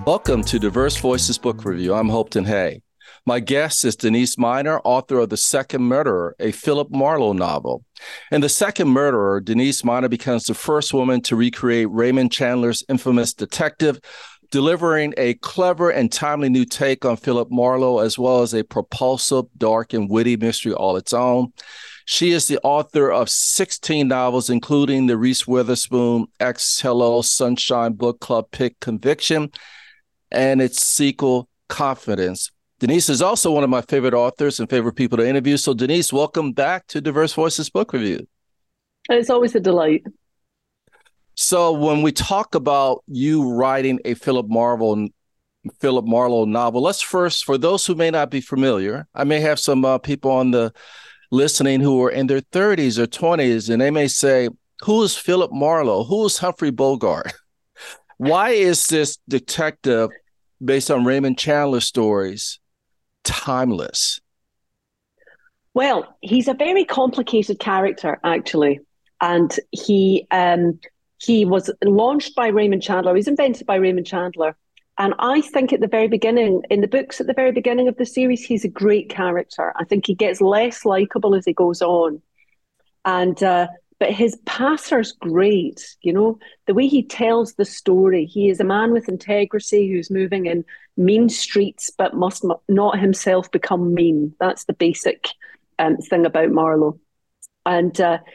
Welcome to Diverse Voices Book Review. I'm Hopeton Hay. My guest is Denise Miner, author of The Second Murderer, a Philip Marlowe novel. In The Second Murderer, Denise Miner becomes the first woman to recreate Raymond Chandler's infamous detective, delivering a clever and timely new take on Philip Marlowe, as well as a propulsive, dark, and witty mystery all its own. She is the author of 16 novels, including the Reese Witherspoon X Hello Sunshine Book Club pick Conviction, and its sequel, Confidence. Denise is also one of my favorite authors and favorite people to interview. So, Denise, welcome back to Diverse Voices Book Review. It's always a delight. So, when we talk about you writing a Philip Marlowe novel, let's first, for those who may not be familiar, I may have some people on the listening who are in their 30s or 20s, and they may say, who is Philip Marlowe? Who is Humphrey Bogart? Why is this detective based on Raymond Chandler stories timeless? Well, he's a very complicated character, actually. And he was launched by Raymond Chandler. He was invented by Raymond Chandler. And I think at the very beginning, in the books at the very beginning of the series, he's a great character. I think he gets less likable as he goes on. And but his passer's great, you know, the way he tells the story. He is a man with integrity who's moving in mean streets, but must not himself become mean. That's the basic thing about Marlowe. And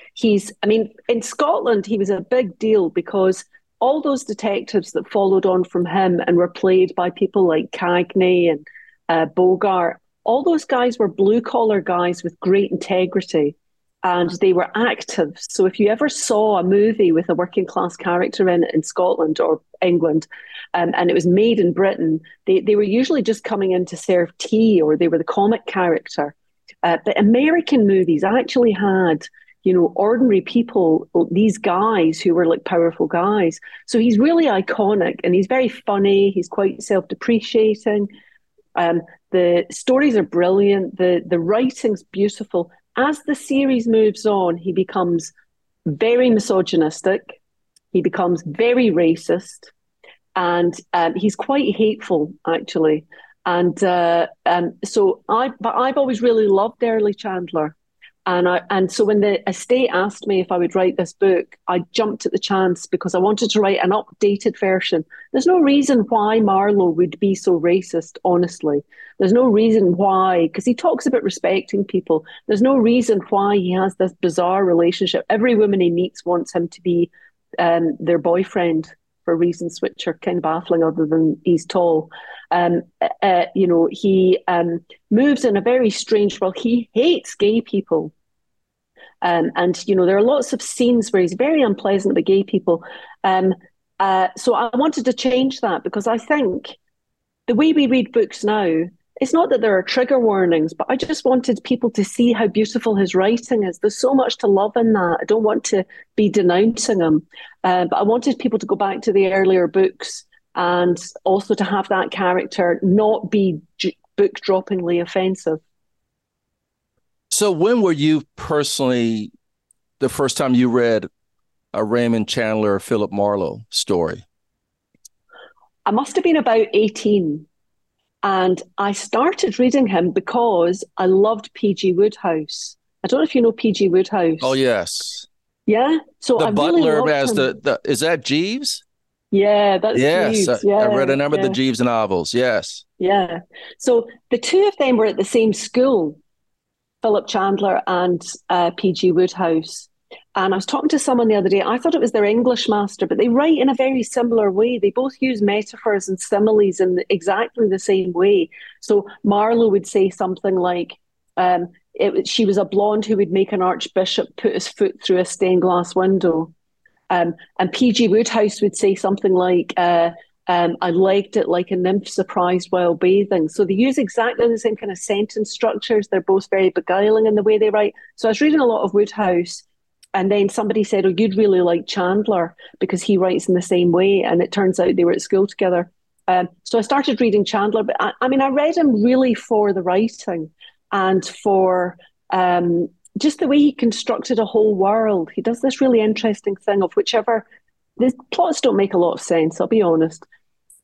in Scotland, he was a big deal because all those detectives that followed on from him and were played by people like Cagney and Bogart, all those guys were blue-collar guys with great integrity. And they were active. So if you ever saw a movie with a working class character in it in Scotland or England, and it was made in Britain, they were usually just coming in to serve tea, or they were the comic character. But American movies actually had, you know, ordinary people, these guys who were like powerful guys. So he's really iconic, and he's very funny. He's quite self-depreciating. The stories are brilliant. The writing's beautiful. As the series moves on, he becomes very misogynistic. He becomes very racist, and he's quite hateful, actually. And I've always really loved early Chandler. And so when the estate asked me if I would write this book, I jumped at the chance because I wanted to write an updated version. There's no reason why Marlowe would be so racist, honestly. There's no reason why, because he talks about respecting people. There's no reason why he has this bizarre relationship. Every woman he meets wants him to be their boyfriend for reasons which are kind of baffling, other than he's tall. He moves in a very strange world. He hates gay people. There are lots of scenes where he's very unpleasant with gay people. So I wanted to change that, because I think the way we read books now, it's not that there are trigger warnings, but I just wanted people to see how beautiful his writing is. There's so much to love in that. I don't want to be denouncing him, but I wanted people to go back to the earlier books and also to have that character not be book-droppingly offensive. So when were you personally, the first time you read a Raymond Chandler or Philip Marlowe story? I must have been about 18. And I started reading him because I loved P.G. Wodehouse. I don't know if you know P.G. Wodehouse. Oh, yes. Yeah? So the I butler really has loved him. is that Jeeves? Yeah, that's Yes, Jeeves. I read a number of Yeah. the Jeeves novels. Yes. Yeah. So the two of them were at the same school, Philip Chandler and P.G. Wodehouse. And I was talking to someone the other day. I thought it was their English master, but they write in a very similar way. They both use metaphors and similes in exactly the same way. So Marlowe would say something like, she was a blonde who would make an archbishop put his foot through a stained glass window. And P.G. Wodehouse would say something like, I legged it like a nymph surprised while bathing. So they use exactly the same kind of sentence structures. They're both very beguiling in the way they write. So I was reading a lot of Wodehouse, and then somebody said, oh, you'd really like Chandler because he writes in the same way. And it turns out they were at school together. So I started reading Chandler, but I read him really for the writing and for just the way he constructed a whole world. He does this really interesting thing of the plots don't make a lot of sense, I'll be honest.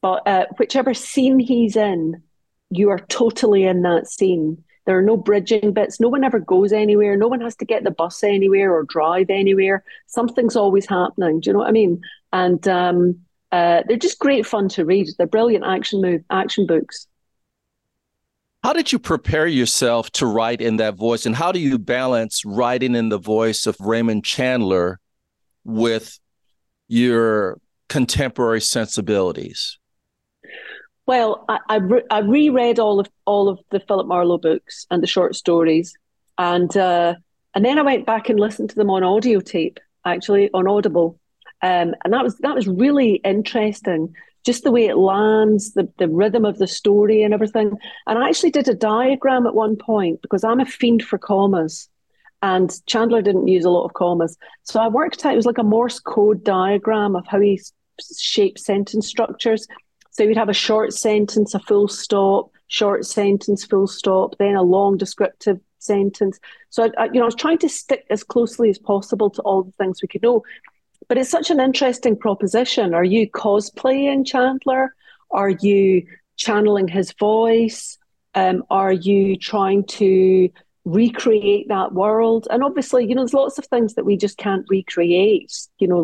But whichever scene he's in, you are totally in that scene. There are no bridging bits. No one ever goes anywhere. No one has to get the bus anywhere or drive anywhere. Something's always happening. Do you know what I mean? And they're just great fun to read. They're brilliant action books. How did you prepare yourself to write in that voice? And how do you balance writing in the voice of Raymond Chandler with your contemporary sensibilities? Well, I reread all of the Philip Marlowe books and the short stories, and then I went back and listened to them on audio tape, actually on Audible, and that was really interesting. Just the way it lands, the rhythm of the story and everything. And I actually did a diagram at one point because I'm a fiend for commas, and Chandler didn't use a lot of commas, so I worked out it was like a Morse code diagram of how he shapes sentence structures. So you'd have a short sentence, a full stop, short sentence, full stop, then a long descriptive sentence. So I was trying to stick as closely as possible to all the things we could know. But it's such an interesting proposition. Are you cosplaying Chandler? Are you channeling his voice? Are you trying to recreate that world? And obviously, there's lots of things that we just can't recreate.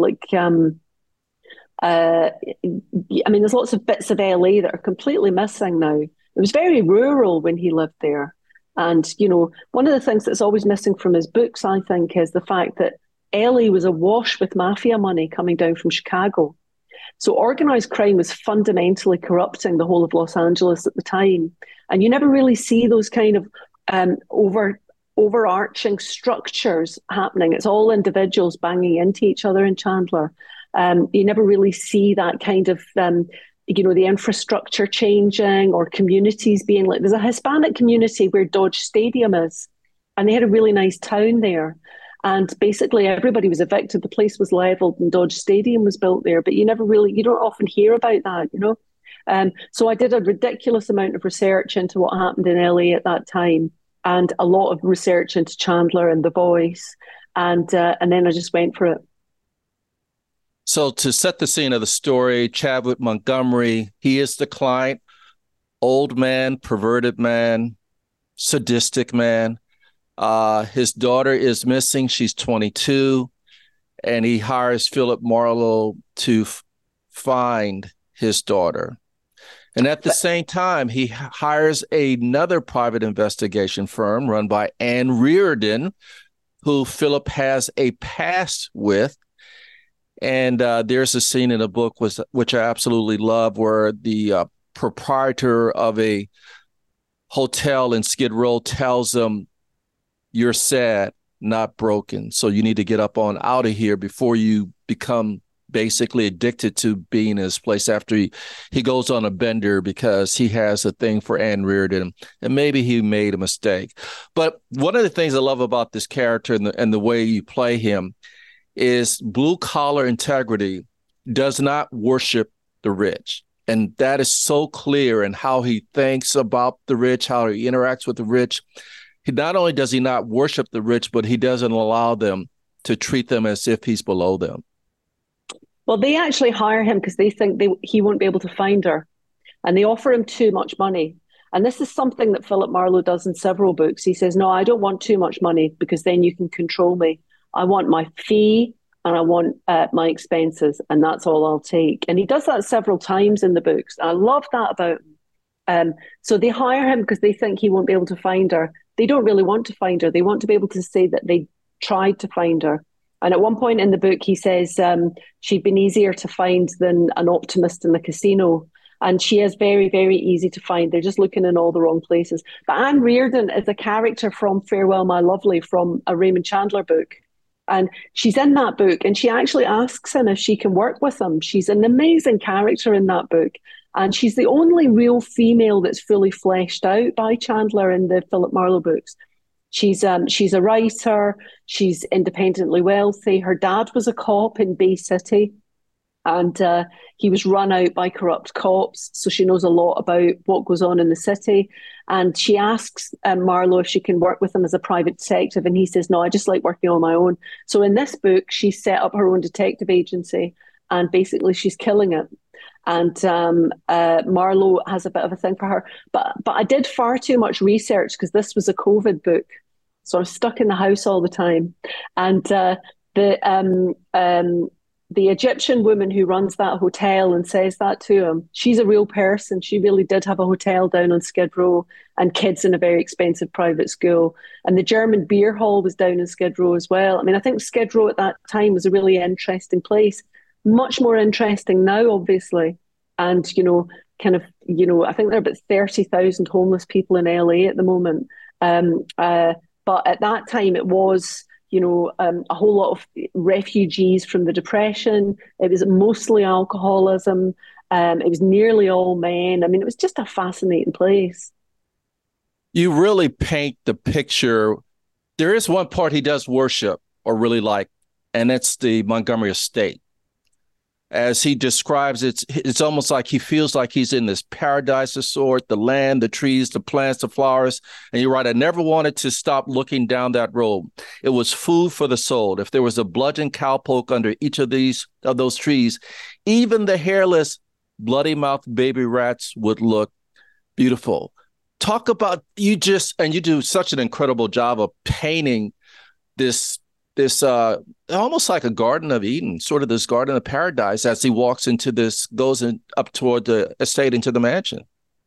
There's lots of bits of LA that are completely missing now. It was very rural when he lived there. And, one of the things that's always missing from his books, I think, is the fact that LA was awash with mafia money coming down from Chicago. So organized crime was fundamentally corrupting the whole of Los Angeles at the time. And you never really see those kind of overarching structures happening. It's all individuals banging into each other in Chandler. You never really see that kind of, the infrastructure changing or communities being like, there's a Hispanic community where Dodge Stadium is, and they had a really nice town there. And basically everybody was evicted. The place was leveled and Dodge Stadium was built there, but you don't often hear about that, So I did a ridiculous amount of research into what happened in LA at that time, and a lot of research into Chandler and The Voice. And then I just went for it. So to set the scene of the story, Chadwick Montgomery, he is the client, old man, perverted man, sadistic man. His daughter is missing. She's 22, and he hires Philip Marlowe to find his daughter. And at the same time, he hires another private investigation firm run by Anne Reardon, who Philip has a past with. And there's a scene in the book which I absolutely love, where the proprietor of a hotel in Skid Row tells him, "You're sad, not broken. So you need to get up on out of here before you become basically addicted to being in this place," after he goes on a bender because he has a thing for Anne Reardon, and maybe he made a mistake. But one of the things I love about this character and the way you play him is blue collar integrity does not worship the rich. And that is so clear in how he thinks about the rich, how he interacts with the rich. Not only does he not worship the rich, but he doesn't allow them to treat them as if he's below them. Well, they actually hire him because they think he won't be able to find her. And they offer him too much money. And this is something that Philip Marlowe does in several books. He says, "No, I don't want too much money because then you can control me. I want my fee and I want my expenses, and that's all I'll take." And he does that several times in the books. I love that about him. So they hire him because they think he won't be able to find her. They don't really want to find her. They want to be able to say that they tried to find her. And at one point in the book, he says she'd been easier to find than an optimist in the casino. And she is very, very easy to find. They're just looking in all the wrong places. But Anne Reardon is a character from Farewell, My Lovely, from a Raymond Chandler book. And she's in that book, and she actually asks him if she can work with him. She's an amazing character in that book. And she's the only real female that's fully fleshed out by Chandler in the Philip Marlowe books. She's a writer. She's independently wealthy. Her dad was a cop in Bay City, and he was run out by corrupt cops. So she knows a lot about what goes on in the city. And she asks Marlowe if she can work with him as a private detective. And he says, "No, I just like working on my own." So in this book, she set up her own detective agency, and basically she's killing it. And Marlowe has a bit of a thing for her. But I did far too much research because this was a COVID book, so I was stuck in the house all the time. And the the Egyptian woman who runs that hotel and says that to him, she's a real person. She really did have a hotel down on Skid Row and kids in a very expensive private school. And the German beer hall was down in Skid Row as well. I mean, I think Skid Row at that time was a really interesting place, much more interesting now, obviously. And, I think there are about 30,000 homeless people in LA at the moment. But at that time, it was a whole lot of refugees from the Depression. It was mostly alcoholism. It was nearly all men. I mean, it was just a fascinating place. You really paint the picture. There is one part he does worship or really like, and it's the Montgomery estate. As he describes it, it's almost like he feels like he's in this paradise of sort, the land, the trees, the plants, the flowers. And you're right, I never wanted to stop looking down that road. It was food for the soul. If there was a bludgeon cowpoke under each of those trees, even the hairless, bloody-mouthed baby rats would look beautiful. Talk about you do such an incredible job of painting this almost like a Garden of Eden, sort of this Garden of Paradise as he walks goes up toward the estate into the mansion.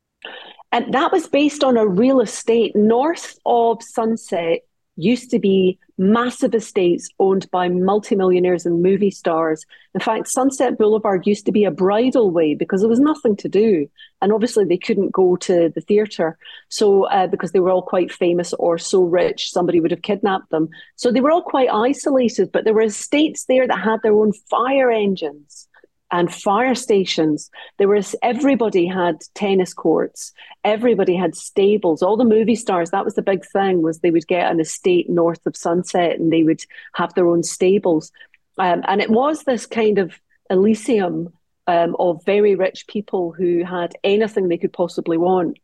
And that was based on a real estate north of Sunset. Used to be massive estates owned by multimillionaires and movie stars. In fact, Sunset Boulevard used to be a bridal way because there was nothing to do. And obviously they couldn't go to the theatre. So because they were all quite famous or so rich, somebody would have kidnapped them. So they were all quite isolated, but there were estates there that had their own fire engines and fire stations. Everybody had tennis courts. Everybody had stables. All the movie stars, that was the big thing, was they would get an estate north of Sunset and they would have their own stables. And it was this kind of Elysium of very rich people who had anything they could possibly want.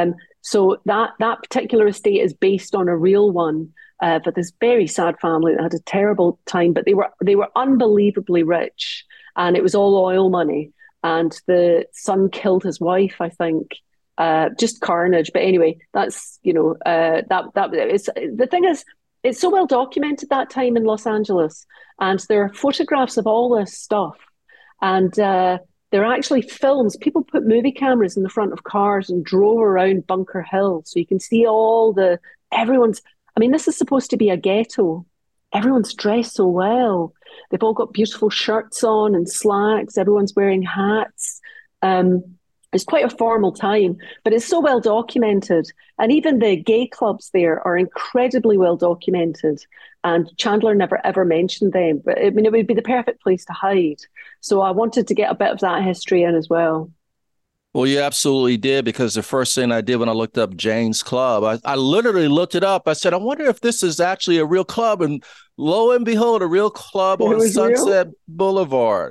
So that particular estate is based on a real one. But this very sad family that had a terrible time, but they were unbelievably rich. And it was all oil money. And the son killed his wife, I think. Just carnage. But anyway, that's, the thing is, it's so well documented that time in Los Angeles. And there are photographs of all this stuff. And there are actually films. People put movie cameras in the front of cars and drove around Bunker Hill. So you can see this is supposed to be a ghetto. Everyone's dressed so well. They've all got beautiful shirts on and slacks. Everyone's wearing hats. It's quite a formal time, but it's so well documented. And even the gay clubs there are incredibly well documented. And Chandler never ever mentioned them. But I mean, it would be the perfect place to hide. So I wanted to get a bit of that history in as well. Well, you absolutely did, because the first thing I did when I looked up Jane's Club, I literally looked it up. I said, I wonder if this is actually a real club. And lo and behold, a real club on Sunset Boulevard.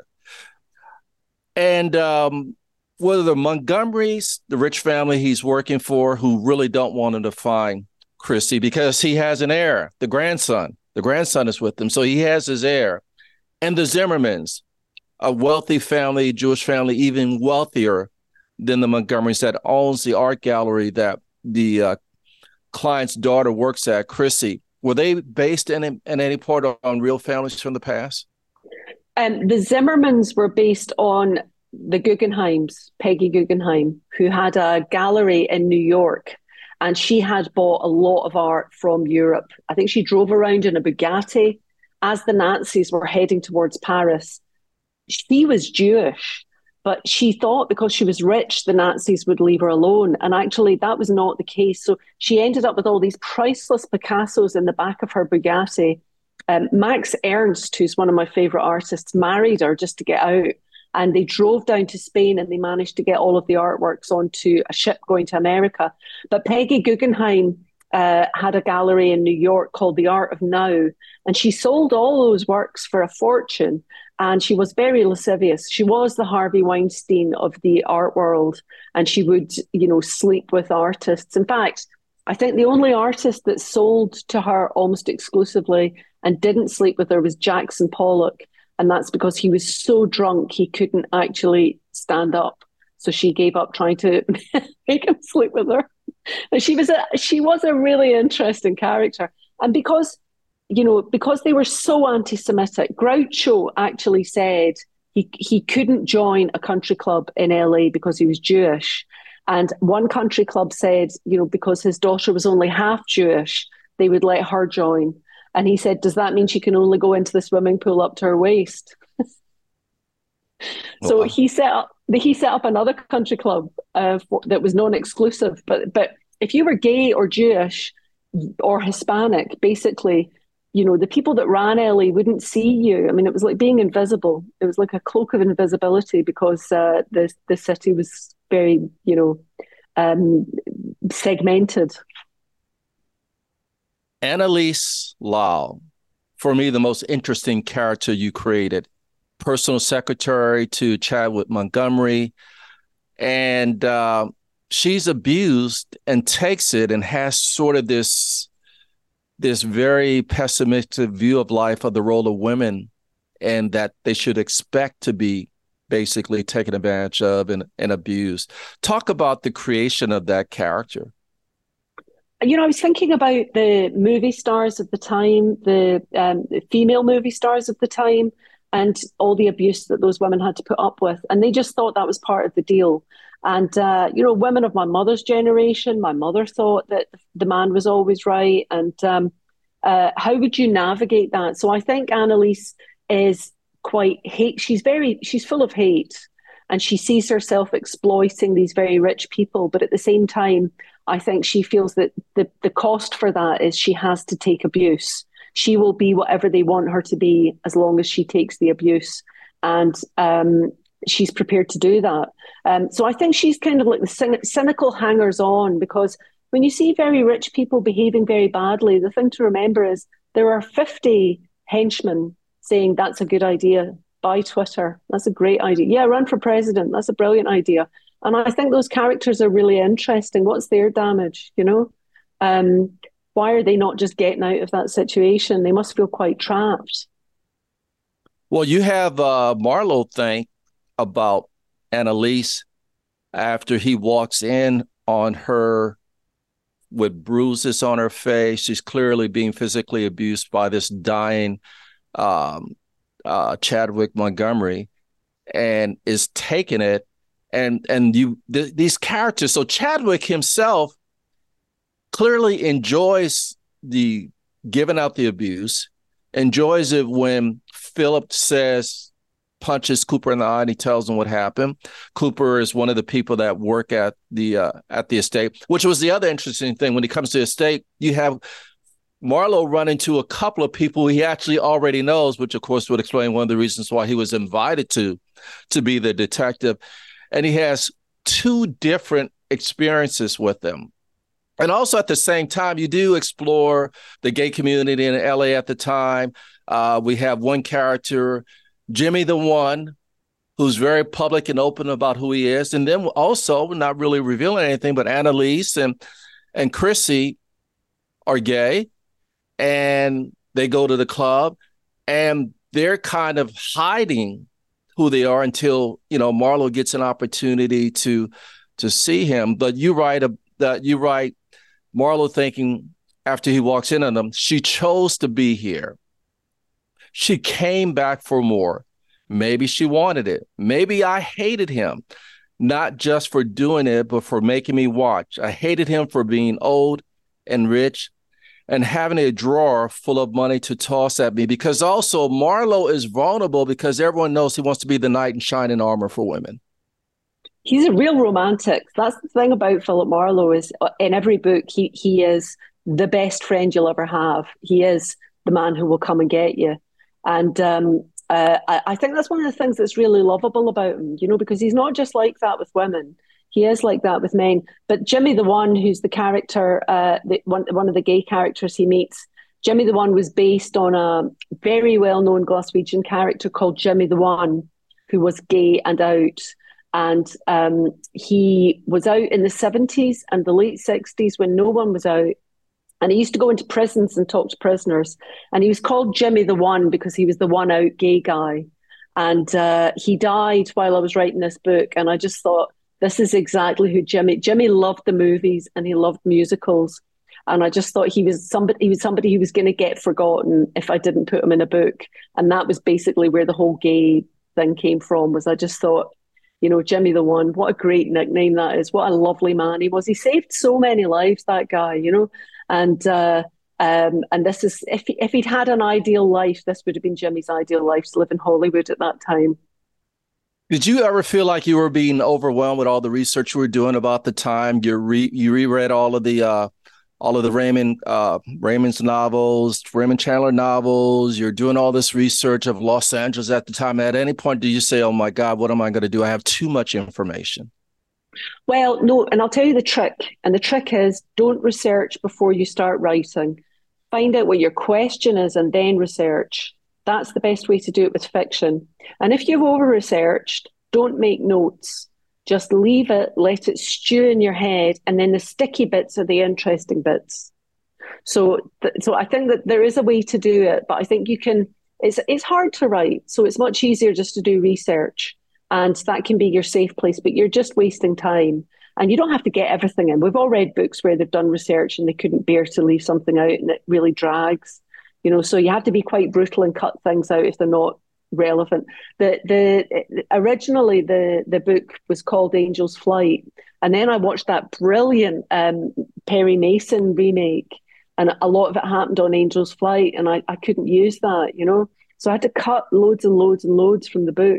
And whether the Montgomerys, the rich family he's working for, who really don't want him to find Chrissy because he has an heir, the grandson. The grandson is with him, so he has his heir. And the Zimmermans, a wealthy family, Jewish family, even wealthier than the Montgomerys, that owns the art gallery that the client's daughter works at, Chrissy. Were they based in any part on real families from the past? The Zimmermans were based on the Guggenheims, Peggy Guggenheim, who had a gallery in New York. And she had bought a lot of art from Europe. I think she drove around in a Bugatti as the Nazis were heading towards Paris. She was Jewish, but she thought because she was rich, the Nazis would leave her alone. And actually, that was not the case. So she ended up with all these priceless Picassos in the back of her Bugatti. Max Ernst, who's one of my favorite artists, married her just to get out. And they drove down to Spain and they managed to get all of the artworks onto a ship going to America. But Peggy Guggenheim had a gallery in New York called The Art of Now. And she sold all those works for a fortune. And she was very lascivious. She was the Harvey Weinstein of the art world. And she would, sleep with artists. In fact, I think the only artist that sold to her almost exclusively and didn't sleep with her was Jackson Pollock. And that's because he was so drunk he couldn't actually stand up. So she gave up trying to make him sleep with her. And she was a really interesting character. And because they were so anti-Semitic, Groucho actually said he couldn't join a country club in LA because he was Jewish. And one country club said, because his daughter was only half Jewish, they would let her join. And he said, does that mean she can only go into the swimming pool up to her waist? So Wow. he set up another country club that was non-exclusive. But if you were gay or Jewish or Hispanic, basically, the people that ran LA wouldn't see you. I mean, it was like being invisible. It was like a cloak of invisibility because the city was very, segmented. Annalise Lau, for me, the most interesting character you created. Personal secretary to Chadwick Montgomery. And she's abused and takes it and has sort of this very pessimistic view of life, of the role of women, and that they should expect to be basically taken advantage of and abused. Talk about the creation of that character. I was thinking about the movie stars of the time, the female movie stars of the time, and all the abuse that those women had to put up with. And they just thought that was part of the deal. And, women of my mother's generation, my mother thought that the man was always right. And how would you navigate that? So I think Annalise is quite hate. She's full of hate, and she sees herself exploiting these very rich people. But at the same time, I think she feels that the cost for that is she has to take abuse. She will be whatever they want her to be as long as she takes the abuse. And she's prepared to do that. So I think she's kind of like the cynical hangers on, because when you see very rich people behaving very badly, the thing to remember is there are 50 henchmen saying that's a good idea. Buy Twitter. That's a great idea. Yeah, run for president. That's a brilliant idea. And I think those characters are really interesting. What's their damage, Why are they not just getting out of that situation? They must feel quite trapped. Well, you have Marlowe think about Annalise after he walks in on her with bruises on her face. She's clearly being physically abused by this dying Chadwick Montgomery, and is taking it. These characters. So Chadwick himself clearly enjoys the giving out the abuse, enjoys it when Philip punches Cooper in the eye and he tells him what happened. Cooper is one of the people that work at the estate, which was the other interesting thing. When it comes to the estate, you have Marlowe run into a couple of people he actually already knows, which of course would explain one of the reasons why he was invited to be the detective. And he has two different experiences with them. And also at the same time, you do explore the gay community in LA at the time. We have one character, Jimmy the One, who's very public and open about who he is. And then also, not really revealing anything, but Annalise and Chrissy are gay, and they go to the club, and they're kind of hiding who they are until, Marlowe gets an opportunity to see him. But you write Marlowe thinking after he walks in on them, she chose to be here. She came back for more. Maybe she wanted it. Maybe I hated him, not just for doing it, but for making me watch. I hated him for being old and rich and having a drawer full of money to toss at me, because also Marlowe is vulnerable because everyone knows he wants to be the knight in shining armor for women. He's a real romantic. That's the thing about Philip Marlowe, is in every book, he is the best friend you'll ever have. He is the man who will come and get you. And I think that's one of the things that's really lovable about him, because he's not just like that with women. He is like that with men. But Jimmy the One, who's the character, one of the gay characters he meets, Jimmy the One was based on a very well-known Glaswegian character called Jimmy the One, who was gay and out. And he was out in the 70s and the late 60s when no one was out. And he used to go into prisons and talk to prisoners. And he was called Jimmy the One because he was the one out gay guy. And he died while I was writing this book. And I just thought, this is exactly who Jimmy loved the movies and he loved musicals. And I just thought he was somebody who was going to get forgotten if I didn't put him in a book. And that was basically where the whole gay thing came from, was I just thought, Jimmy the One, what a great nickname that is. What a lovely man he was. He saved so many lives, that guy, and this is, if he'd had an ideal life, this would have been Jimmy's ideal life, to live in Hollywood at that time. Did you ever feel like you were being overwhelmed with all the research you were doing about the time? You reread all of the Raymond's novels, Raymond Chandler novels. You're doing all this research of Los Angeles at the time. At any point, do you say, "Oh my God, what am I going to do? I have too much information"? Well, no, and I'll tell you the trick. And the trick is, don't research before you start writing. Find out what your question is and then research. That's the best way to do it with fiction. And if you've over researched, don't make notes. Just leave it, let it stew in your head, and then the sticky bits are the interesting bits. So I think that there is a way to do it, but I think you can. It's hard to write, so it's much easier just to do research, and that can be your safe place. But you're just wasting time, and you don't have to get everything in. We've all read books where they've done research and they couldn't bear to leave something out, and it really drags. So you have to be quite brutal and cut things out if they're not relevant. The originally the book was called Angel's Flight, and then I watched that brilliant Perry Mason remake, and a lot of it happened on Angel's Flight, and I couldn't use that, so I had to cut loads and loads and loads from the book.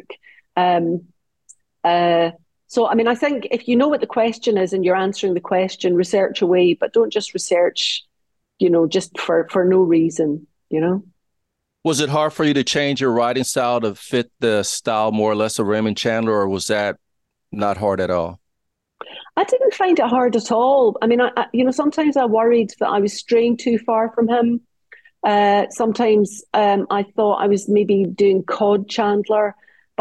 So I mean, I think if you know what the question is and you're answering the question, research away, but don't just research, just for no reason. Was it hard for you to change your writing style to fit the style more or less of Raymond Chandler, or was that not hard at all? I didn't find it hard at all. I mean, sometimes I worried that I was straying too far from him. Sometimes I thought I was maybe doing Cod Chandler, but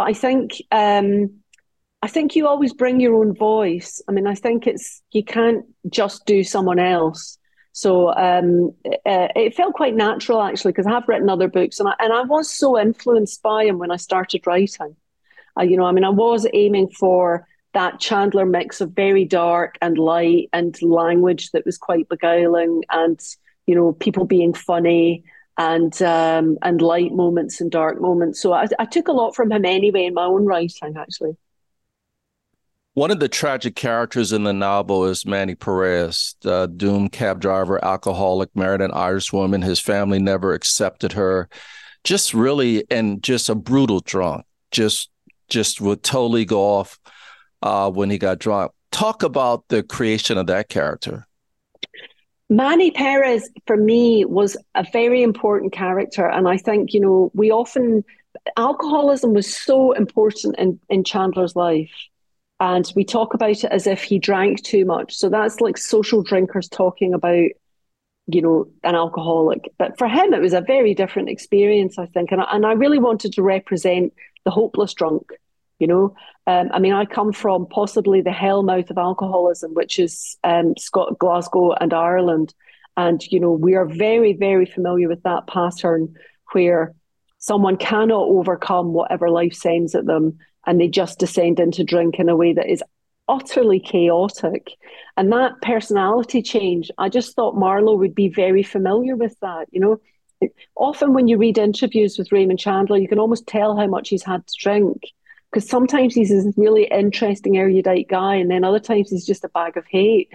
I think you always bring your own voice. I mean, I think you can't just do someone else. So it felt quite natural, actually, because I have written other books, and I was so influenced by him when I started writing. I was aiming for that Chandler mix of very dark and light and language that was quite beguiling, and people being funny, and light moments and dark moments. So I took a lot from him anyway in my own writing, actually. One of the tragic characters in the novel is Manny Perez, the doomed cab driver, alcoholic, married an Irish woman. His family never accepted her. Just really, and just a brutal drunk. Just would totally go off when he got drunk. Talk about the creation of that character. Manny Perez, for me, was a very important character. And I think, alcoholism was so important in Chandler's life. And we talk about it as if he drank too much. So that's like social drinkers talking about, an alcoholic. But for him, it was a very different experience, I think. And I really wanted to represent the hopeless drunk, I come from possibly the hellmouth of alcoholism, which is Glasgow and Ireland. And, we are very, very familiar with that pattern where someone cannot overcome whatever life sends at them, and they just descend into drink in a way that is utterly chaotic. And that personality change, I just thought Marlowe would be very familiar with that. Often when you read interviews with Raymond Chandler, you can almost tell how much he's had to drink, because sometimes he's this really interesting, erudite guy, and then other times he's just a bag of hate.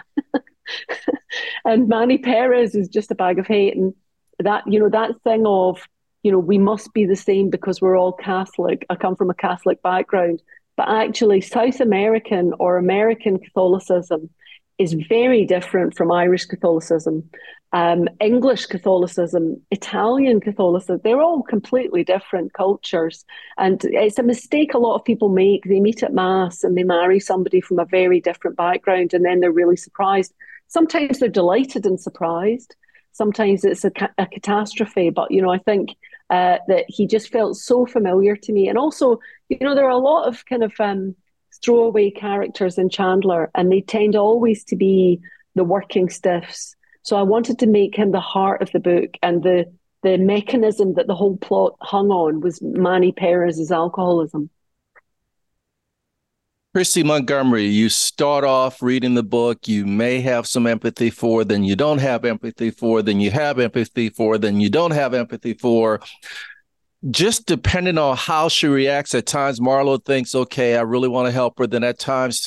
And Manny Perez is just a bag of hate. And that thing of, we must be the same because we're all Catholic. I come from a Catholic background, but actually South American or American Catholicism is very different from Irish Catholicism, English Catholicism, Italian Catholicism. They're all completely different cultures. And it's a mistake a lot of people make. They meet at Mass and they marry somebody from a very different background, and then they're really surprised. Sometimes they're delighted and surprised. Sometimes it's a catastrophe. But, I think that he just felt so familiar to me. And also, there are a lot of kind of throwaway characters in Chandler, and they tend always to be the working stiffs. So I wanted to make him the heart of the book and the the mechanism that the whole plot hung on was Manny Perez's alcoholism. Christy Montgomery, you start off reading the book, you may have some empathy for, then you don't have empathy for, then you have empathy for, then you don't have empathy for. Just depending on how she reacts, at times Marlo thinks, okay, I really want to help her. Then at times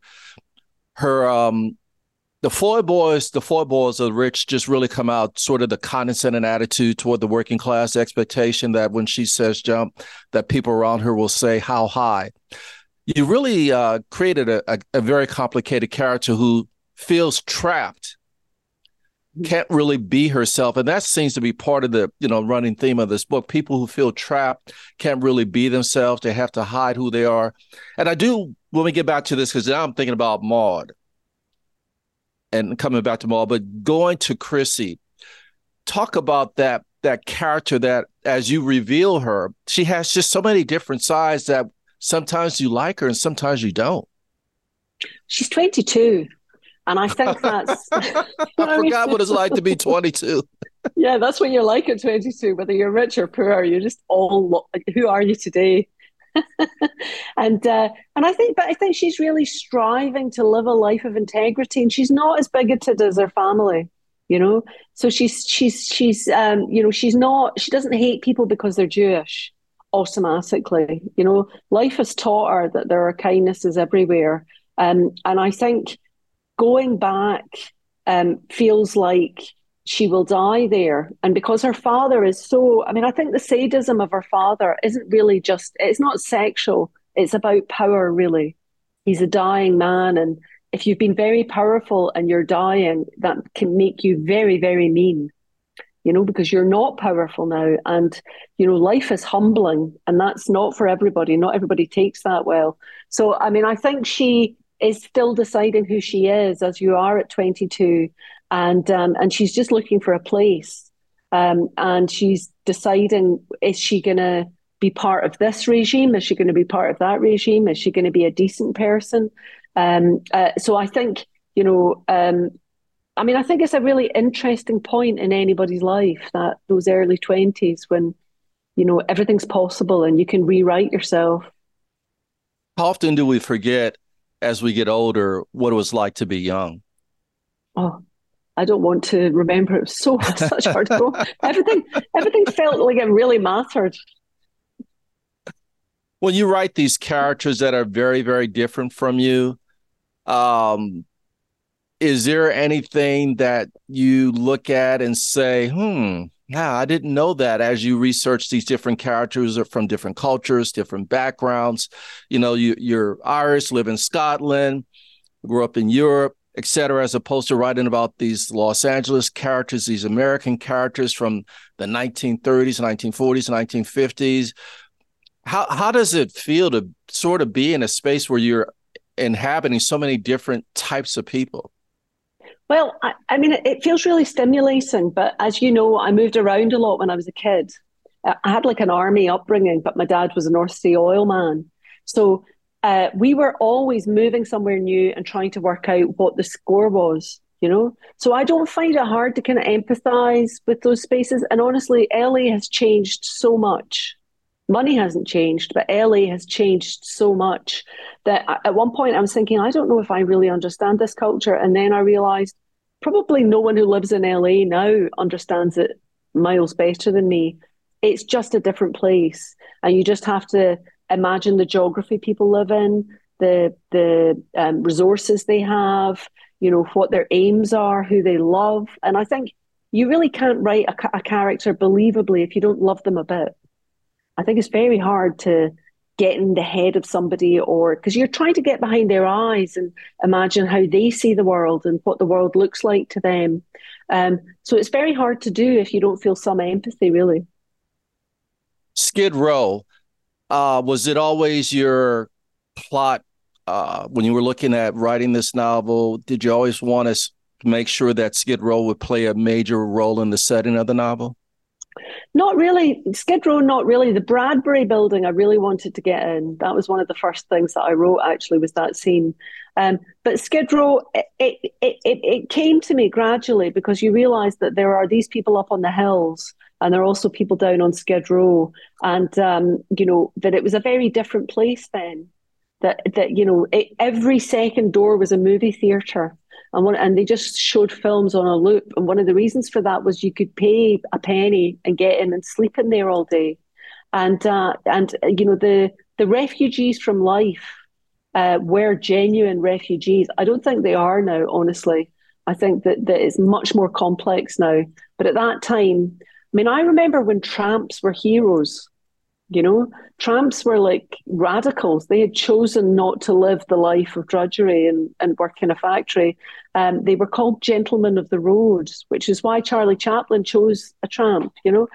the foibles of the rich just really come out, sort of the condescending attitude toward the working class, expectation that when she says jump, that people around her will say how high. You really created a very complicated character who feels trapped, can't really be herself. And that seems to be part of the, running theme of this book. People who feel trapped can't really be themselves. They have to hide who they are. And I do, when we get back to this, because now I'm thinking about Maud and coming back to Maud, but going to Chrissy, talk about that character that as you reveal her, she has just so many different sides that sometimes you like her and sometimes you don't. She's 22. And I think that's... I forgot what it's like to be 22. Yeah, that's what you're like at 22, whether you're rich or poor. You're just all, who are you today? and I think she's really striving to live a life of integrity, and she's not as bigoted as her family, So she's not, she doesn't hate people because they're Jewish automatically. Life has taught her that there are kindnesses everywhere, and I think going back feels like she will die there. And because her father is so, I think the sadism of her father isn't really it's not sexual, it's about power, really. He's a dying man. And if you've been very powerful and you're dying, that can make you very, very mean, because you're not powerful now. And, life is humbling, and that's not for everybody. Not everybody takes that well. So, I think she is still deciding who she is, as you are at 22. And she's just looking for a place. And she's deciding, is she going to be part of this regime? Is she going to be part of that regime? Is she going to be a decent person? So I think, I think it's a really interesting point in anybody's life, that those early 20s when, everything's possible and you can rewrite yourself. How often do we forget as we get older what it was like to be young? Oh, I don't want to remember. It was such hard to go. Everything felt like it really mattered. When you write these characters that are very, very different from you, is there anything that you look at and say, I didn't know that, as you research these different characters from different cultures, different backgrounds? You're Irish, live in Scotland, grew up in Europe, etc., as opposed to writing about these Los Angeles characters, these American characters from the 1930s, 1940s, 1950s. How does it feel to sort of be in a space where you're inhabiting so many different types of people? Well, it feels really stimulating, but as you know, I moved around a lot when I was a kid. I had like an army upbringing, but my dad was a North Sea oil man. So we were always moving somewhere new and trying to work out what the score was, So I don't find it hard to kind of empathize with those spaces. And honestly, LA has changed so much. Money hasn't changed, but LA has changed so much that at one point I was thinking, I don't know if I really understand this culture. And then I realized probably no one who lives in LA now understands it miles better than me. It's just a different place. And you just have to imagine the geography people live in, the resources they have, what their aims are, who they love. And I think you really can't write a character believably if you don't love them a bit. I think it's very hard to get in the head of somebody, or because you're trying to get behind their eyes and imagine how they see the world and what the world looks like to them. So it's very hard to do if you don't feel some empathy, really. Skid Row, was it always your plot when you were looking at writing this novel? Did you always want to make sure that Skid Row would play a major role in the setting of the novel? Not really. Skid Row, not really. The Bradbury building, I really wanted to get in. That was one of the first things that I wrote, actually, was that scene. But Skid Row, it came to me gradually because you realise that there are these people up on the hills and there are also people down on Skid Row, and that it was a very different place then. Every second door was a movie theater, and they just showed films on a loop. And one of the reasons for that was you could pay a penny and get in and sleep in there all day. The refugees from life were genuine refugees. I don't think they are now, honestly. I think that it's much more complex now. But at that time, I mean, I remember when tramps were heroes. Tramps were like radicals. They had chosen not to live the life of drudgery and work in a factory. They were called gentlemen of the road, which is why Charlie Chaplin chose a tramp,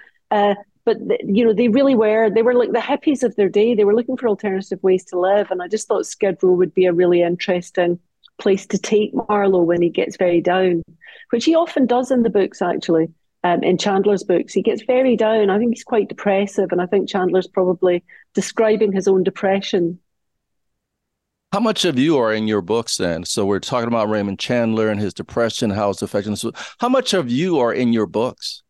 they really were, they were like the hippies of their day. They were looking for alternative ways to live. And I just thought Skid Row would be a really interesting place to take Marlowe when he gets very down, which he often does in the books, actually. In Chandler's books, he gets very down. I think he's quite depressive, and I think Chandler's probably describing his own depression. How much of you are in your books then? So we're talking about Raymond Chandler and his depression, how it's affecting us. How much of you are in your books?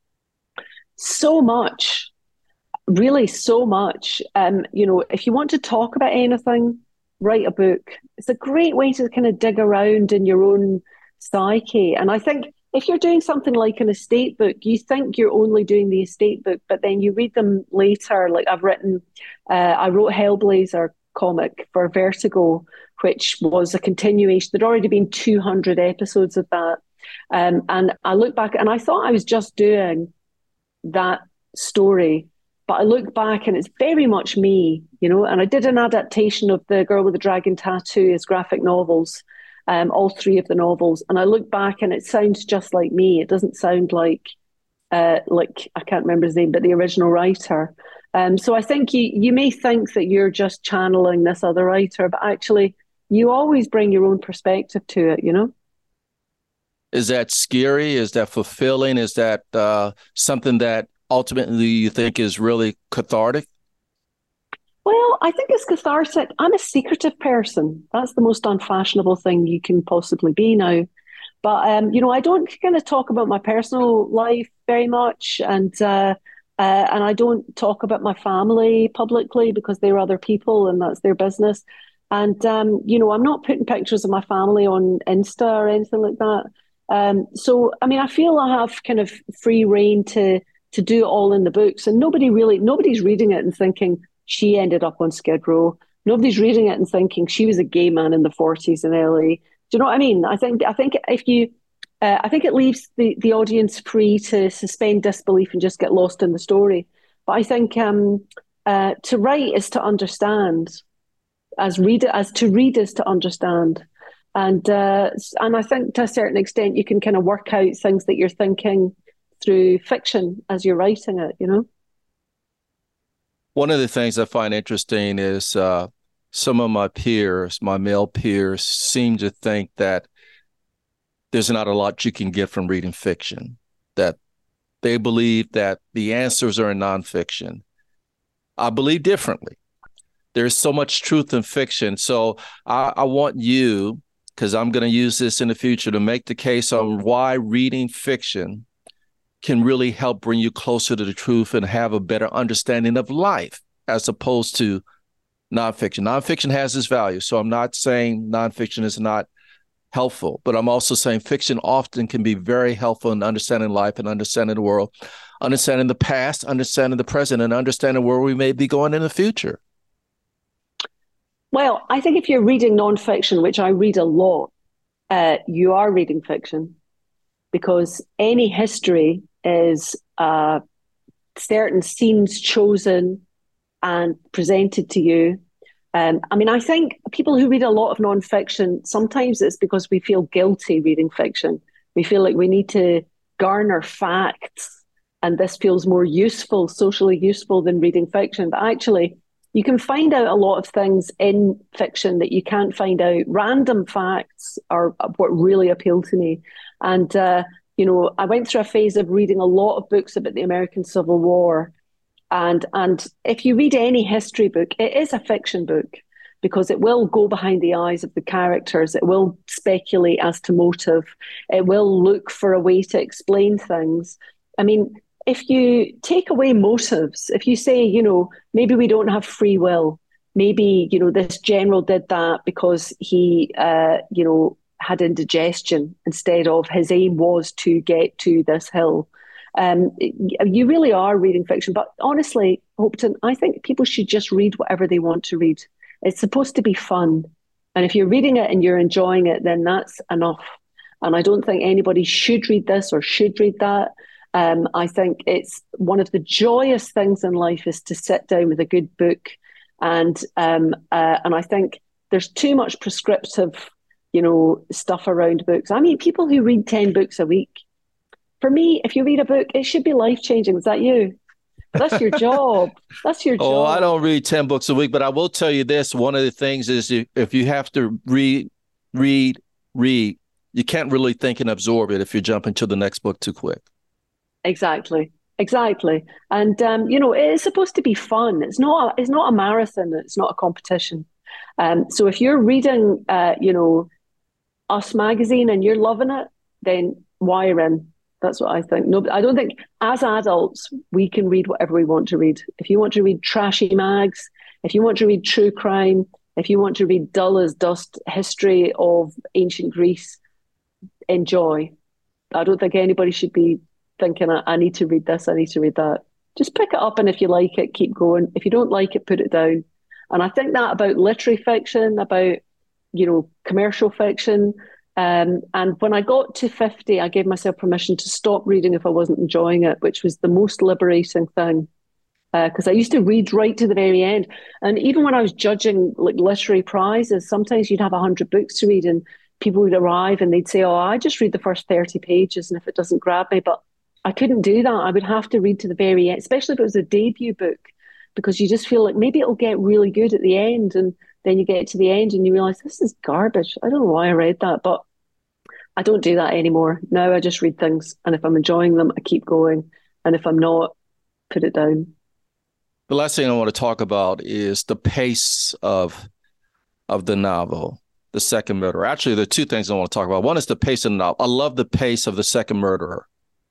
So much, really so much. If you want to talk about anything, write a book. It's a great way to kind of dig around in your own psyche. And I think if you're doing something like an estate book, you think you're only doing the estate book, but then you read them later. Like I wrote Hellblazer comic for Vertigo, which was a continuation. There'd already been 200 episodes of that. And I look back and I thought I was just doing that story, but I look back and it's very much me, and I did an adaptation of The Girl with the Dragon Tattoo as graphic novels. All three of the novels, and I look back and it sounds just like me. It doesn't sound like I can't remember his name, but the original writer. So I think you may think that you're just channeling this other writer, but actually you always bring your own perspective to it. Is that scary? Is that fulfilling? Is that something that ultimately you think is really cathartic? Well, I think it's cathartic. I'm a secretive person. That's the most unfashionable thing you can possibly be now. But I don't kind of talk about my personal life very much, and I don't talk about my family publicly because they're other people and that's their business. And I'm not putting pictures of my family on Insta or anything like that. So I mean, I feel I have kind of free reign to do it all in the books, and nobody's reading it and thinking, she ended up on Skid Row. Nobody's reading it and thinking she was a gay man in the 40s in LA. Do you know what I mean? I think it leaves the audience free to suspend disbelief and just get lost in the story. But I think to write is to understand, to read is to understand, and I think to a certain extent you can kind of work out things that you're thinking through fiction as you're writing it. One of the things I find interesting is some of my peers, my male peers, seem to think that there's not a lot you can get from reading fiction, that they believe that the answers are in nonfiction. I believe differently. There's so much truth in fiction. So I want you, because I'm going to use this in the future, to make the case on why reading fiction can really help bring you closer to the truth and have a better understanding of life as opposed to nonfiction. Nonfiction has its value. So I'm not saying nonfiction is not helpful, but I'm also saying fiction often can be very helpful in understanding life and understanding the world, understanding the past, understanding the present, and understanding where we may be going in the future. Well, I think if you're reading nonfiction, which I read a lot, you are reading fiction, because any history is certain scenes chosen and presented to you. I mean, I think people who read a lot of nonfiction, sometimes it's because we feel guilty reading fiction. We feel like we need to garner facts, and this feels more useful, socially useful than reading fiction. But actually, you can find out a lot of things in fiction that you can't find out. Random facts are what really appeal to me. And I went through a phase of reading a lot of books about the American Civil War. And if you read any history book, it is a fiction book, because it will go behind the eyes of the characters. It will speculate as to motive. It will look for a way to explain things. I mean, if you take away motives, if you say, maybe we don't have free will, maybe, this general did that because he, had indigestion instead of his aim was to get to this hill. You really are reading fiction. But honestly, Hopton, I think people should just read whatever they want to read. It's supposed to be fun. And if you're reading it and you're enjoying it, then that's enough. And I don't think anybody should read this or should read that. I think it's one of the joyous things in life is to sit down with a good book. And I think there's too much prescriptive, stuff around books. I mean, people who read 10 books a week. For me, if you read a book, it should be life-changing. Is that you? That's your job. That's your job. Oh, I don't read 10 books a week, but I will tell you this. One of the things is if you have to read, you can't really think and absorb it if you jump into the next book too quick. Exactly. And, it is supposed to be fun. It's not a marathon. It's not a competition. So if you're reading, Us magazine and you're loving it, then wire in. That's what I think. No, I don't think as adults, we can read whatever we want to read. If you want to read trashy mags, if you want to read true crime, if you want to read dull as dust history of ancient Greece, enjoy. I don't think anybody should be thinking, I need to read this, I need to read that. Just pick it up, and if you like it, keep going. If you don't like it, put it down. And I think that about literary fiction, about, commercial fiction. And when I got to 50, I gave myself permission to stop reading if I wasn't enjoying it, which was the most liberating thing. Because I used to read right to the very end. And even when I was judging like literary prizes, sometimes you'd have 100 books to read and people would arrive and they'd say, oh, I just read the first 30 pages. And if it doesn't grab me, but I couldn't do that. I would have to read to the very end, especially if it was a debut book, because you just feel like maybe it'll get really good at the end. And then you get to the end and you realize this is garbage. I don't know why I read that, but I don't do that anymore. Now I just read things. And if I'm enjoying them, I keep going. And if I'm not, put it down. The last thing I want to talk about is the pace of the novel, The Second Murderer. Actually, there are two things I want to talk about. One is the pace of the novel. I love the pace of The Second Murderer.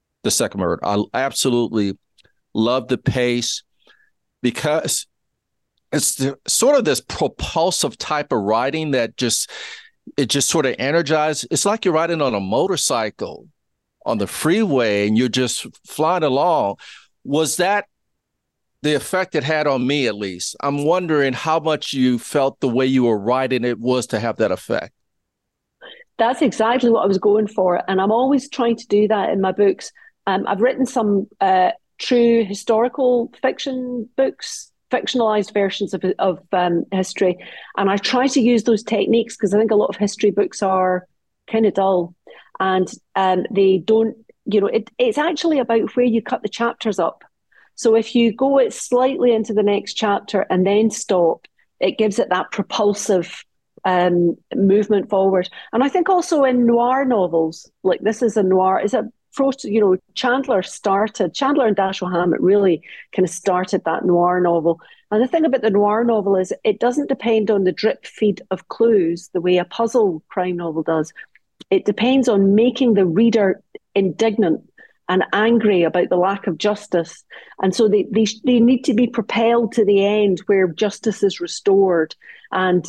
I absolutely love the pace because it's sort of this propulsive type of writing that just sort of energizes. It's like you're riding on a motorcycle on the freeway and you're just flying along. Was that the effect it had on me, at least? I'm wondering how much you felt the way you were writing it was to have that effect. That's exactly what I was going for. And I'm always trying to do that in my books. I've written some true historical fiction books, fictionalized versions of history. And I try to use those techniques because I think a lot of history books are kind of dull. And they don't, it's actually about where you cut the chapters up. So if you go it slightly into the next chapter and then stop, it gives it that propulsive movement forward. And I think also in noir novels, like this is a noir, Chandler and Dashiell Hammett really kind of started that noir novel. And the thing about the noir novel is it doesn't depend on the drip feed of clues the way a puzzle crime novel does. It depends on making the reader indignant and angry about the lack of justice. And so they need to be propelled to the end where justice is restored. And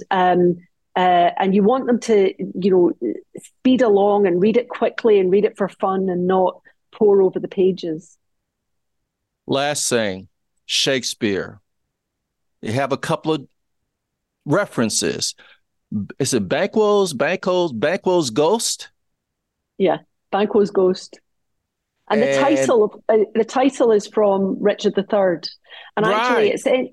you want them to, speed along and read it quickly and read it for fun and not pore over the pages. Last thing, Shakespeare. You have a couple of references. Is it Banquo's Ghost? Yeah, Banquo's Ghost. And the title is from Richard III, and actually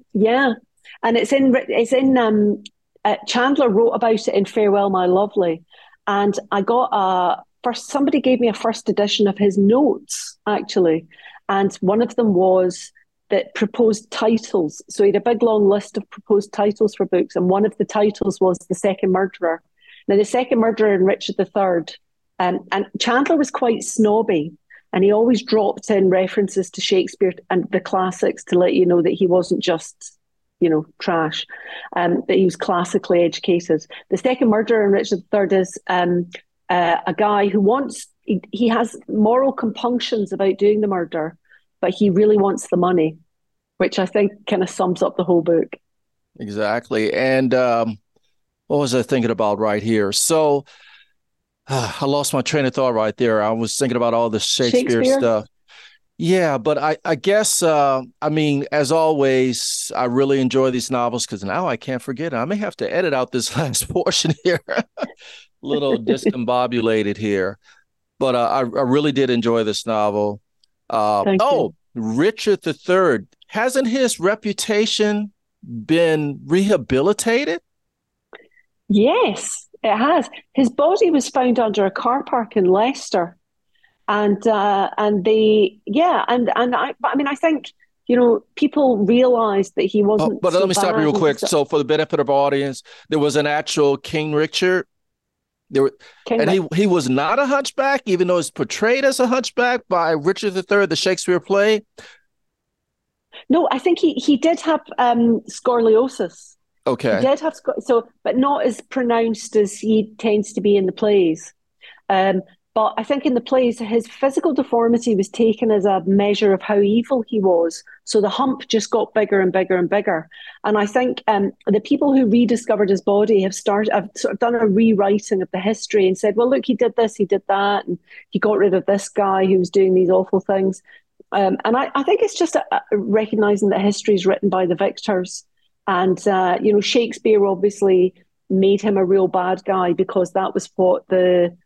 it's in Chandler wrote about it in Farewell, My Lovely, and I got somebody gave me a first edition of his notes actually, and one of them was that proposed titles. So he had a big long list of proposed titles for books, and one of the titles was The Second Murderer. Now, The Second Murderer in Richard III, and Chandler was quite snobby. And he always dropped in references to Shakespeare and the classics to let you know that he wasn't just, trash, that he was classically educated. The Second Murderer in Richard III is a guy who he has moral compunctions about doing the murder, but he really wants the money, which I think kind of sums up the whole book. Exactly. And what was I thinking about right here? So I lost my train of thought right there. I was thinking about all the Shakespeare stuff. Yeah, but I guess, I mean, as always, I really enjoy these novels because now I can't forget it. I may have to edit out this last portion here. Little discombobulated here. But I really did enjoy this novel. Thank you. Richard III, hasn't his reputation been rehabilitated? Yes, it has. His body was found under a car park in Leicester. And I think people realized that he wasn't. But let me stop you real quick. So, for the benefit of our audience, there was an actual King Richard. He was not a hunchback, even though it's portrayed as a hunchback by Richard III, the Shakespeare play. No, I think he did have scoliosis. Okay, he did have but not as pronounced as he tends to be in the plays. But I think in the plays, his physical deformity was taken as a measure of how evil he was. So the hump just got bigger and bigger and bigger. And I think the people who rediscovered his body have sort of done a rewriting of the history and said, well, look, he did this, he did that, and he got rid of this guy who was doing these awful things. And I think it's just recognizing that history is written by the victors. And, Shakespeare obviously made him a real bad guy because that was what the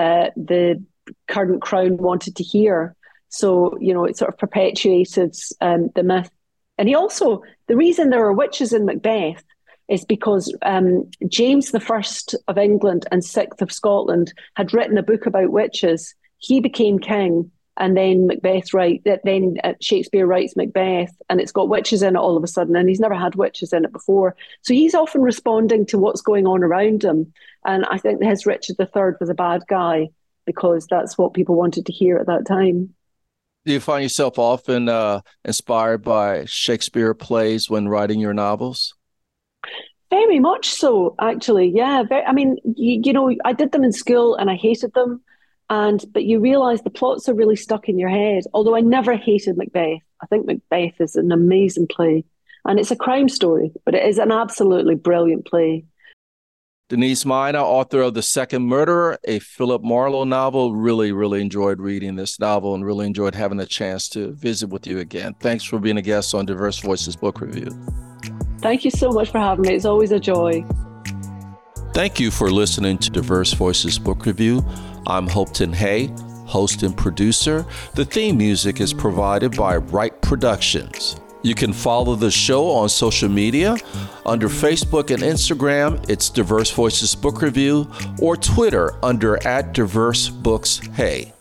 current crown wanted to hear. So, it sort of perpetuated the myth. And the reason there are witches in Macbeth is because James I of England and VI of Scotland had written a book about witches. He became king, and then Shakespeare writes Macbeth, and it's got witches in it all of a sudden, and he's never had witches in it before. So he's often responding to what's going on around him. And I think his Richard III was a bad guy because that's what people wanted to hear at that time. Do you find yourself often inspired by Shakespeare plays when writing your novels? Very much so, actually. Yeah. I did them in school and I hated them. But you realise the plots are really stuck in your head. Although I never hated Macbeth. I think Macbeth is an amazing play. And it's a crime story, but it is an absolutely brilliant play. Denise Mina, author of The Second Murderer, a Philip Marlowe novel. Really, really enjoyed reading this novel and really enjoyed having a chance to visit with you again. Thanks for being a guest on Diverse Voices Book Review. Thank you so much for having me. It's always a joy. Thank you for listening to Diverse Voices Book Review. I'm Hopeton Hay, host and producer. The theme music is provided by Wright Productions. You can follow the show on social media. Under Facebook and Instagram, it's Diverse Voices Book Review, or Twitter under @DiverseBooksHey.